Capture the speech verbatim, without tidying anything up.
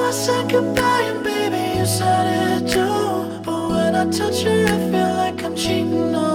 I said goodbye and baby you said it too. But when I touch her I feel like I'm cheating on